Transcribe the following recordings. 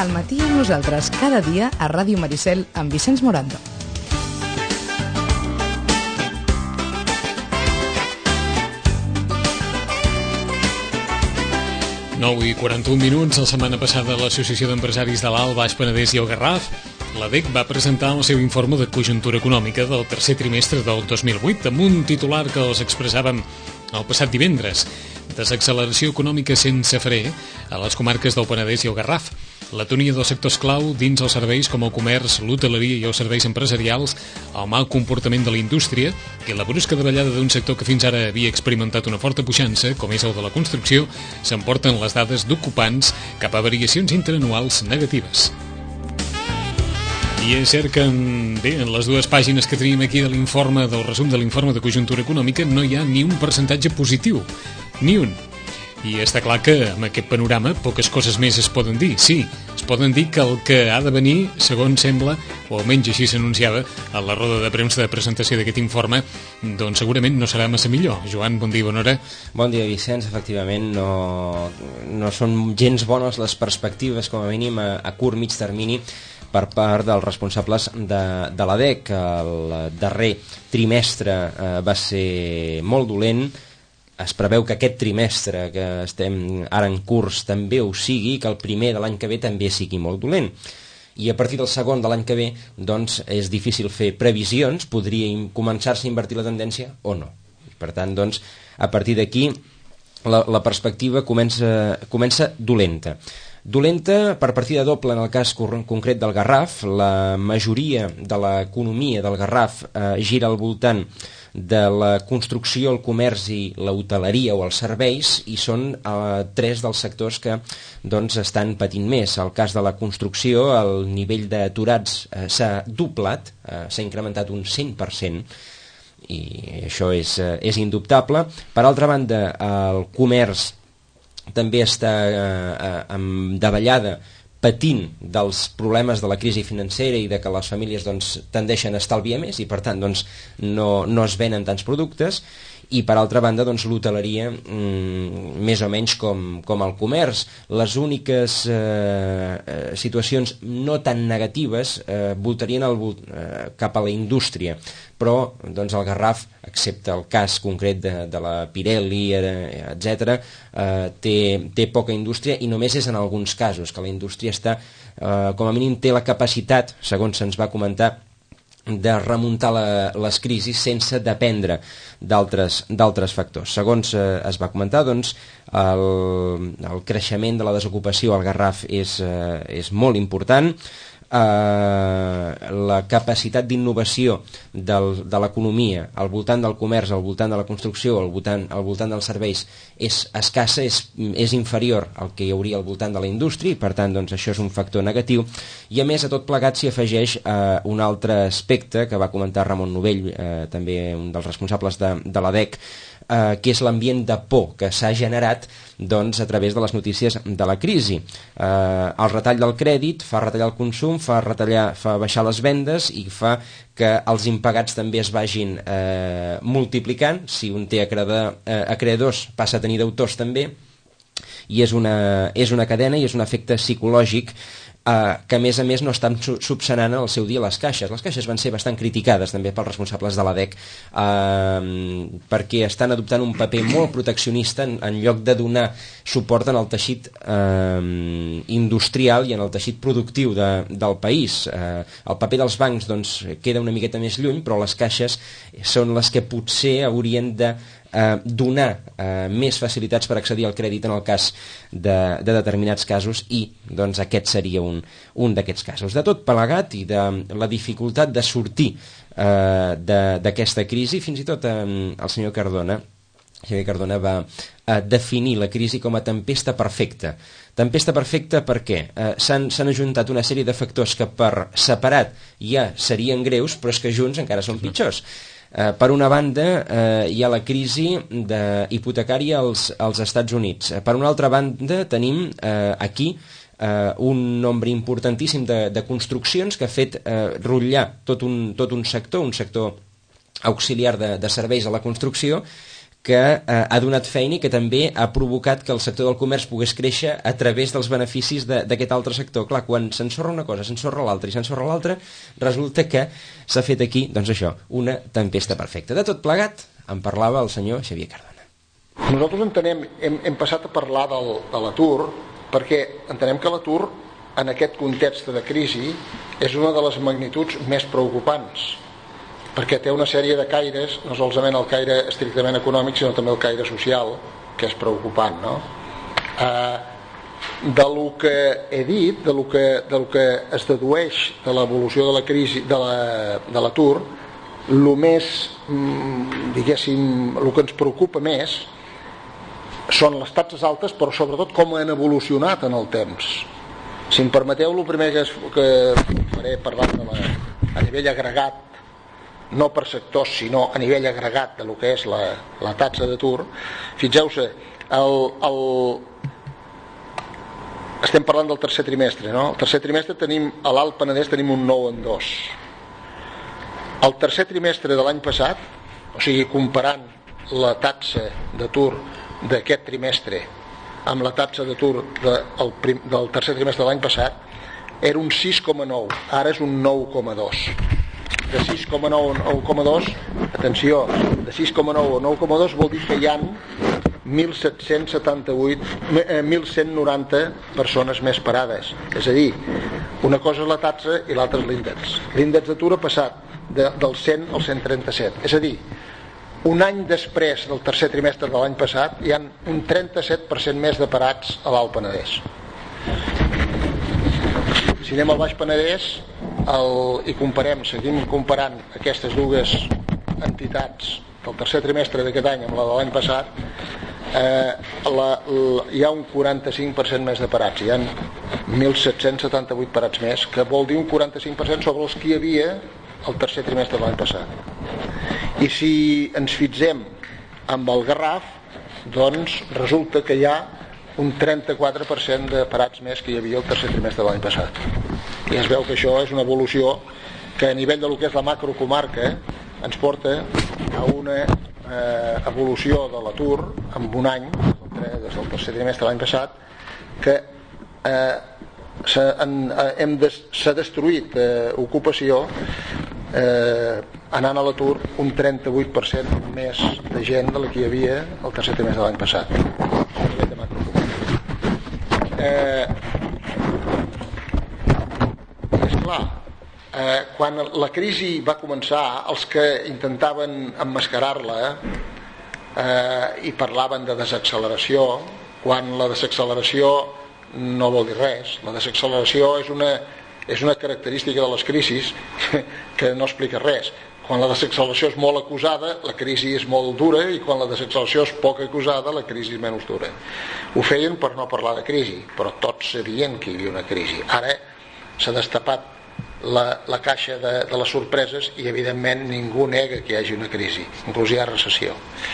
al matí amb nosaltres cada dia a Ràdio Maricel amb Vicenç Morando. I 41 minuts. La setmana passada l'Associació d'Empresaris de l'Alt, Baix Penedès i el Garraf, l'ADEC, va presentar el seu informe de conjuntura econòmica del tercer trimestre del 2008 amb un titular que els expressàvem el passat divendres: desacceleració econòmica sense fre a les comarques del Penedès i el Garraf. L'atonia dels sectors clau dins els serveis com el comerç, l'hoteleria i els serveis empresarials, el mal comportament de la indústria i la brusca davallada d'un sector que fins ara havia experimentat una forta puixança, com és el de la construcció, s'emporten les dades d'ocupants cap a variacions interanuals negatives. I és cert que en les dues pàgines que tenim aquí de l'informe, del resum de l'informe de conjuntura econòmica, no hi ha ni un percentatge positiu, ni un. I està clar que amb aquest panorama poques coses més es poden dir. Sí, es poden dir que el que ha de venir, segons sembla, o almenys així s'anunciava a la roda de premsa de presentació d'aquest informe, doncs segurament no serà massa millor. Joan, bon dia, bona hora. Bon dia, Vicenç. Efectivament, no són gens bones les perspectives, com a mínim a curt mig termini, per part dels responsables de l'ADEC. El darrer trimestre va ser molt dolent. Es preveu que aquest trimestre que estem ara en curs també ho sigui, que el primer de l'any que ve també sigui molt dolent. I a partir del segon de l'any que ve, doncs, és difícil fer previsions, podria començar-se a invertir la tendència o no. Per tant, doncs, a partir d'aquí la perspectiva comença dolenta. Dolenta per partida doble en el cas concret del Garraf. La majoria de l'economia del Garraf gira al voltant de la construcció, el comerç i l'hoteleria o els serveis, i són tres dels sectors que doncs, estan patint més. El cas de la construcció, el nivell d'aturats s'ha doblat, s'ha incrementat un 100%, i això és indubtable. Per altra banda, el comerç també està amb davallada, patint dels problemes de la crisi financera i de que les famílies doncs, tendeixen a estalviar més i per tant doncs, no es venen tants productes. I per altra banda doncs, l'hoteleria més o menys com el comerç. Les úniques situacions no tan negatives voltarien cap a la indústria, però doncs, el Garraf, excepte el cas concret de la Pirelli, etc., té poca indústria, i només és en alguns casos que la indústria està, com a mínim té la capacitat, segons se'ns va comentar, de remuntar les crisis sense dependre d'altres factors. Segons es va comentar, doncs, el creixement de la desocupació al Garraf és molt important. La capacitat d'innovació de l'economia al voltant del comerç, al voltant de la construcció, al voltant dels serveis és escassa, és inferior al que hi hauria al voltant de la indústria, i per tant doncs, això és un factor negatiu. I a més a tot plegat s'hi afegeix un altre aspecte que va comentar Ramon Novell, també un dels responsables de l'ADEC, que és l'ambient de por que s'ha generat doncs, a través de les notícies de la crisi. El retall del crèdit fa retallar el consum, fa baixar les vendes i fa que els impagats també es vagin multiplicant. Si un té acreedors, passa a tenir deutors també, i és una cadena i és un efecte psicològic que a més no estan subsanant en el seu dia les caixes. Les caixes van ser bastant criticades també pels responsables de l'ADEC perquè estan adoptant un paper molt proteccionista en lloc de donar suport en el teixit industrial i en el teixit productiu del país. El paper dels bancs doncs, queda una miqueta més lluny, però les caixes són les que potser haurien de donar més facilitats per accedir al crèdit en el cas de determinats casos, i doncs aquest seria un d'aquests casos. De tot plegat i de la dificultat de sortir d'aquesta crisi, fins i tot el senyor Xavier Cardona va definir la crisi com a tempesta perfecta. Tempesta perfecta per què? S'han ajuntat una sèrie de factors que per separat ja serien greus, però és que junts encara són pitjors. Per una banda hi ha la crisi hipotecària als Estats Units. Per una altra banda tenim aquí un nombre importantíssim de construccions que ha fet rotllar tot un sector auxiliar de serveis a la construcció, que ha donat feina i que també ha provocat que el sector del comerç pogués créixer a través dels beneficis d'aquest altre sector. Clar, quan s'ensorra una cosa, s'ensorra l'altra i s'ensorra l'altra, resulta que s'ha fet aquí, doncs això, una tempesta perfecta. De tot plegat, en parlava el senyor Xavier Cardona. Nosaltres entenem, hem passat a parlar de l'atur, perquè entenem que l'atur, en aquest context de crisi, és una de les magnituds més preocupants, perquè té una sèrie de caires, no solament el caire estrictament econòmic, sinó també el caire social, que és preocupant, no? De lo que he dit, de lo que es dedueix de l'evolució de la crisi, de l'atur, el més, diguéssim, el que ens preocupa més són les taxes altes, però sobretot com han evolucionat en el temps. Si em permeteu, el primer que faré parlant a nivell agregat, no per sectors, sinó a nivell agregat de lo que és la taxa d'atur. Fixeu-se, estem parlant del tercer trimestre, no? El tercer trimestre tenim, a l'Alt Penedès tenim un 9,2. El tercer trimestre de l'any passat, o sigui, comparant la taxa d'atur d'aquest trimestre amb la taxa d'atur del tercer trimestre de l'any passat, era un 6,9, ara és un 9,2. De 6,9 a 9,2, atenció, de 6,9 a 9,2 vol dir que hi ha 1.190 persones més parades. És a dir, una cosa és la taxa i l'altra és l'índex. L'índex d'atur ha passat del 100 al 137. És a dir, un any després del tercer trimestre de l'any passat hi ha un 37% més de parats a l'Alt Penedès. Si anem al Baix Penedès i seguim comparant aquestes dues entitats del tercer trimestre d'aquest any amb la de l'any passat, hi ha un 45% més de parats, hi ha 1.778 parats més, que vol dir un 45% sobre els que hi havia el tercer trimestre de l'any passat. I si ens fixem amb el Garraf, doncs resulta que hi ha un 34% de parats més que hi havia el tercer trimestre de l'any passat. I es veu que això és una evolució que a nivell de lo que és la macrocomarca ens porta a una evolució de l'atur en un any, des del tercer trimestre de l'any passat, que s'ha destruït ocupació anant a l'atur un 38% més de gent de la que hi havia el tercer trimestre de l'any passat. És clar, quan la crisi va començar, els que intentaven emmascarar-la i parlaven de desacceleració, quan la desacceleració no vol dir res. La desacceleració és una característica de les crisis que no explica res. Quan la desacceleració és molt acusada, la crisi és molt dura, i quan la desacceleració és poc acusada, la crisi és menys dura. Ho feien per no parlar de crisi, però tots sabien que hi havia una crisi. Ara s'ha destapat la caixa de les sorpreses i evidentment ningú nega que hi hagi una crisi, inclús hi ha recessió.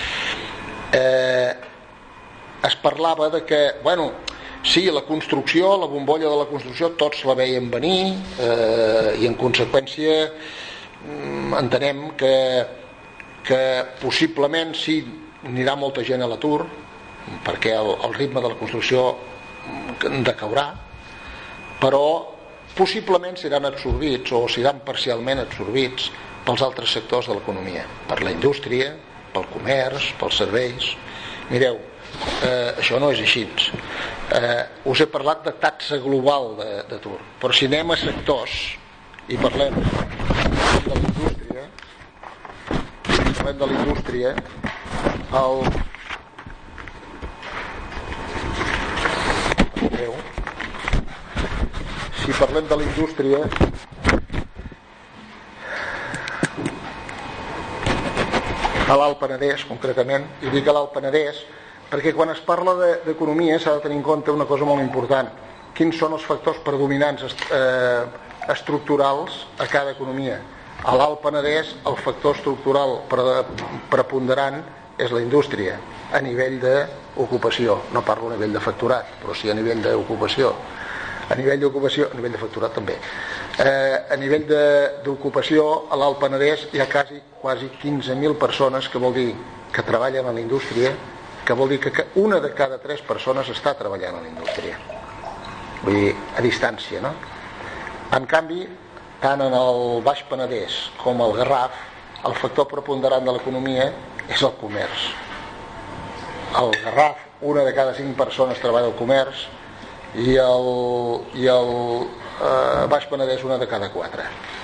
Es parlava de que, bueno, sí, la construcció, la bombolla de la construcció, tots la veien venir, i en conseqüència entenem que possiblement sí, anirà molta gent a l'atur, perquè el ritme de la construcció decaurà, però possiblement seran absorbits o seran parcialment absorbits pels altres sectors de l'economia, per la indústria, pel comerç, pels serveis. Mireu, això no és així. Us he parlat de taxa global d'atur, però si anem a sectors i parlem de la indústria, si parlem de la indústria, a l'Alt Penedès concretament, i dic a l'Alt Penedès perquè quan es parla d'economia s'ha de tenir en compte una cosa molt important: quins són els factors predominants estructurals a cada economia. A l'Alt Penedès el factor estructural preponderant és la indústria a nivell d'ocupació, no parlo a nivell de facturat, però sí a nivell d'ocupació. A nivell d'ocupació, a nivell de facturat també, a nivell d'ocupació a l'Alt Penedès hi ha quasi 15.000 persones, que vol dir que treballen a la indústria, que vol dir que una de cada 3 persones està treballant a la indústria, vull dir, a distància, no? En canvi, tant en el Baix Penedès com al Garraf, el factor preponderant de l'economia és el comerç. Al Garraf, una de cada 5 persones treballa al comerç, i el Baix Penedès una de cada 4.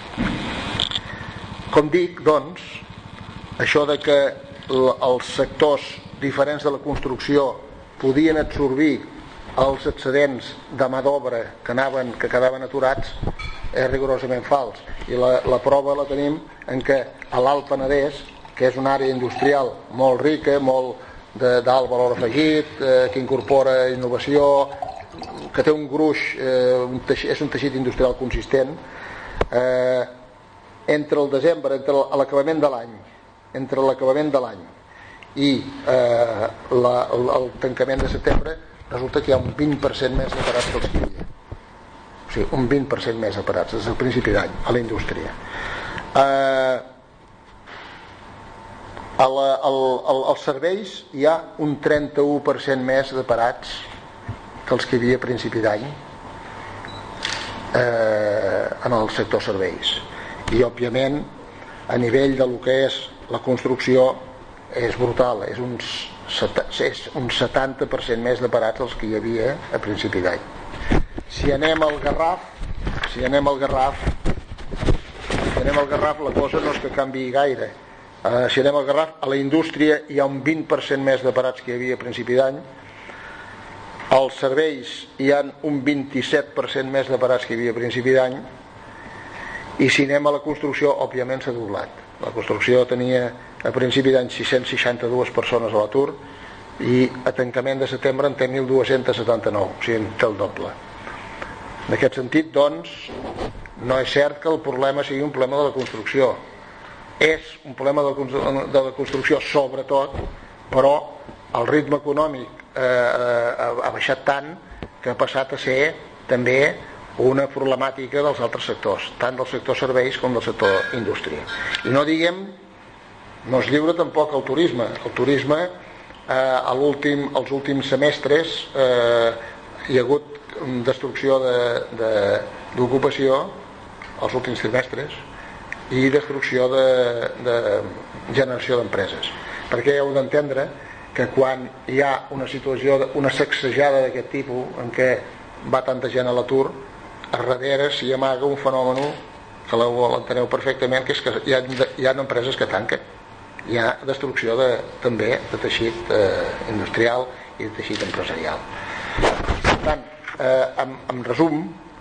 Com dic, doncs, això de que els sectors diferents de la construcció podien absorbir els excedents de mà d'obra que quedaven aturats és rigorosament fals, i la prova la tenim en que a l'Alt Penedès, que és una àrea industrial molt rica, molt d'alt valor afegit, que incorpora innovació, que té un gruix, és un teixit industrial consistent, entre el desembre, entre l'acabament de l'any i el tancament de setembre, resulta que hi ha un 20% més de parats que els que hi havia. O sigui, un 20% més de parats des del principi d'any a la indústria. Als serveis hi ha un 31% més de parats que els que hi havia a principi d'any en el sector serveis. I òbviament a nivell del que és la construcció és brutal, és un 70% més de parats els que hi havia a principi d'any. Si anem al Garraf la cosa no és que canviï gaire. Si anem al Garraf, a la indústria hi ha un 20% més de parats que hi havia a principi d'any. Als serveis hi ha un 27% més de parats que hi havia a principi d'any, i si anem a la construcció, òbviament s'ha doblat. La construcció tenia a principi d'any 662 persones a l'atur i a tancament de setembre en té 1.279, o sigui, en té el doble. En aquest sentit, doncs, no és cert que el problema sigui un problema de la construcció. És un problema de la construcció sobretot, però el ritme econòmic ha baixat tant que ha passat a ser també una problemàtica dels altres sectors, tant del sector serveis com del sector indústria. I no diguem, no es lliura tampoc el turisme. El turisme, als últims semestres hi ha hagut destrucció d'ocupació, els últims trimestres, i destrucció de generació d'empreses. Perquè heu d'entendre que quan hi ha una situació, una sacsejada d'aquest tipus, en què va tanta gent a l'atur, a darrere s'hi amaga un fenomen que l'enteneu perfectament, que és que hi ha empreses que tanquen. Hi ha destrucció també de teixit industrial i de teixit empresarial. Per tant, en resum,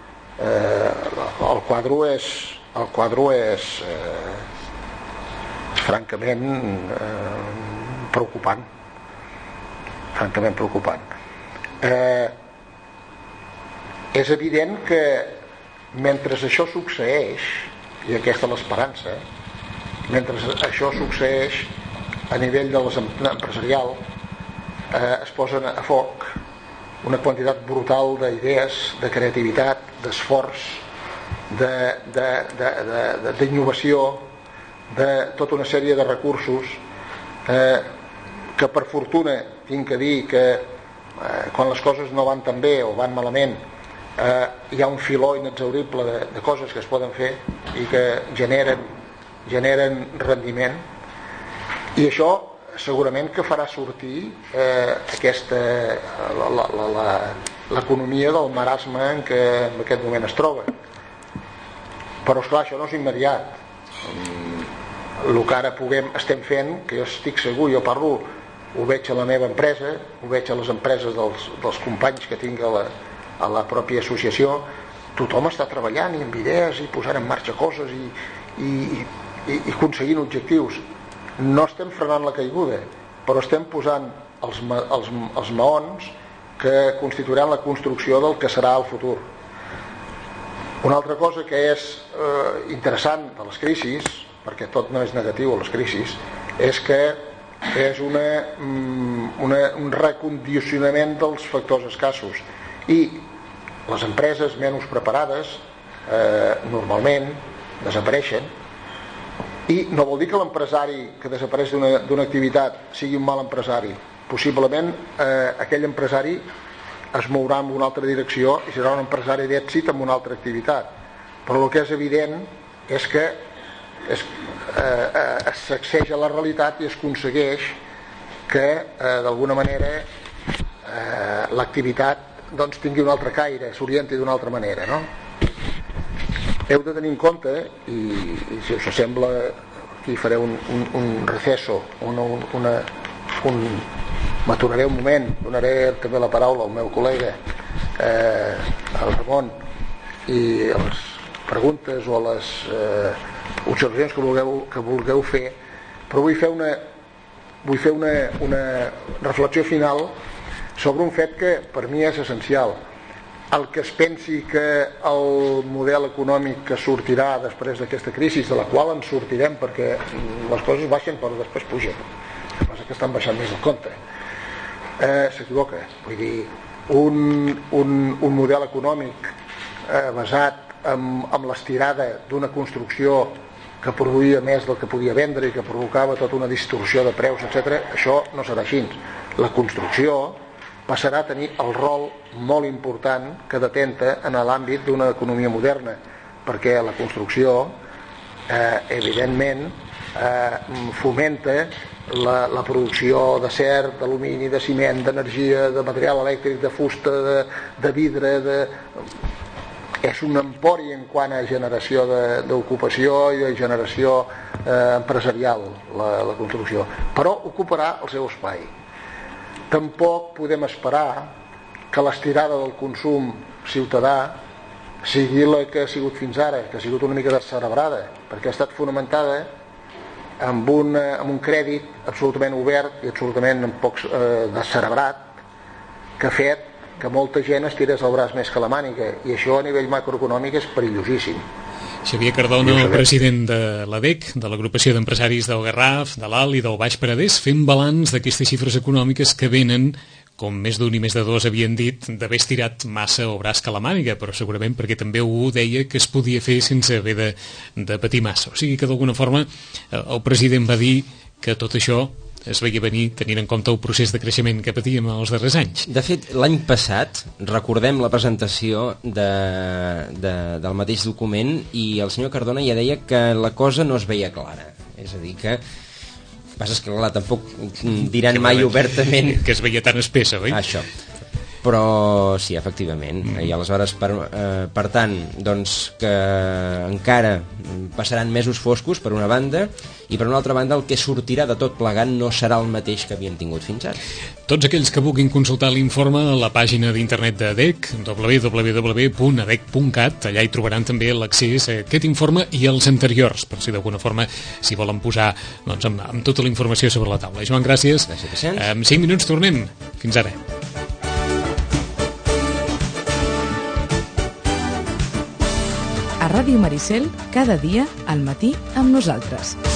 el quadre és francament preocupant. És evident que mentre això succeeix, i aquesta és l'esperança, mentre això succeeix a nivell de empresarial, es posen a foc una quantitat brutal d'idees, de creativitat, d'esforç, d'innovació, de tota una sèrie de recursos que per fortuna tinc que dir que quan les coses no van tan bé o van malament hi ha un filó inexhaurible de coses que es poden fer i que generen rendiment, i això segurament que farà sortir l'economia del marasme en què en aquest moment es troba. Però esclar, això no és immediat. El que ara estem fent, que jo estic segur, jo parlo, ho veig a la meva empresa, ho veig a les empreses dels companys que tinc a la pròpia associació, tothom està treballant i amb idees i posant en marxa coses i aconseguint objectius. No estem frenant la caiguda, però estem posant els maons que constituiran la construcció del que serà el futur. Una altra cosa que és interessant de les crisis, perquè tot no és negatiu a les crisis, és que és un recondicionament dels factors escassos, i les empreses menys preparades normalment desapareixen, i no vol dir que l'empresari que desapareix d'una activitat sigui un mal empresari. Possiblement aquell empresari es mourà en una altra direcció i serà un empresari d'èxit en una altra activitat, però el que és evident és que es sacseja la realitat i es aconsegueix que d'alguna manera l'activitat doncs tingui un altre caire, s'orienti d'una altra manera, no? Heu de tenir en compte, i si us sembla aquí faré un receso, m'aturaré un moment, donaré també la paraula al meu col·lega al Ramon, i a les preguntes o a les observacions que vulgueu fer, però vull fer una reflexió final sobre un fet que per mi és essencial. El que es pensi que el model econòmic que sortirà després d'aquesta crisi, de la qual ens sortirem perquè les coses baixen però després pugen, el que passa que estan baixant més del compte, s'equivoca. Vull dir, un model econòmic basat en l'estirada d'una construcció que produïa més del que podia vendre i que provocava tota una distorsió de preus, etc., això no serà així. La construcció passarà a tenir el rol molt important que detenta en l'àmbit d'una economia moderna, perquè la construcció evidentment fomenta la producció d'acer, d'alumini, de ciment, d'energia, de material elèctric, de fusta, de vidre, és un empori en quant a generació d'ocupació i de generació empresarial, la construcció, però ocuparà el seu espai. Tampoc podem esperar que l'estirada del consum ciutadà sigui la que ha sigut fins ara, que ha sigut una mica descerebrada, perquè ha estat fonamentada amb un crèdit absolutament obert i absolutament descerebrat, que ha fet que molta gent estirés el braç més que la màniga, i això a nivell macroeconòmic és perillosíssim. Xavier Cardona, president de l'ADEC, de l'agrupació d'empresaris del Garraf, de l'Alt i del Baix Penedès, fent balanç d'aquestes xifres econòmiques que venen, com més d'un i més de dos havien dit, d'haver estirat massa el braç que la màniga, però segurament perquè també algú deia que es podia fer sense haver de patir massa. O sigui que d'alguna forma el president va dir que tot això es veia venir tenint en compte el procés de creixement que patíem els darrers anys. De fet, l'any passat, recordem la presentació del mateix document, i el senyor Cardona ja deia que la cosa no es veia clara. És a dir, que passa que clar, tampoc diran mai obertament que es veia tan espessa, oi? Això. Però sí, efectivament. I aleshores, per tant, doncs que encara passaran mesos foscos per una banda, i per una altra banda el que sortirà de tot plegat no serà el mateix que havien tingut fins ara. Tots aquells que vulguin consultar l'informe a la pàgina d'internet d'ADEC, www.adec.cat, allà hi trobaran també l'accés a aquest informe i als anteriors, per si d'alguna forma s'hi volen posar doncs, amb tota la informació sobre la taula. Joan, gràcies. Gràcies. En 5 minuts tornem. Fins ara. A Ràdio Maricel, cada dia al matí amb nosaltres.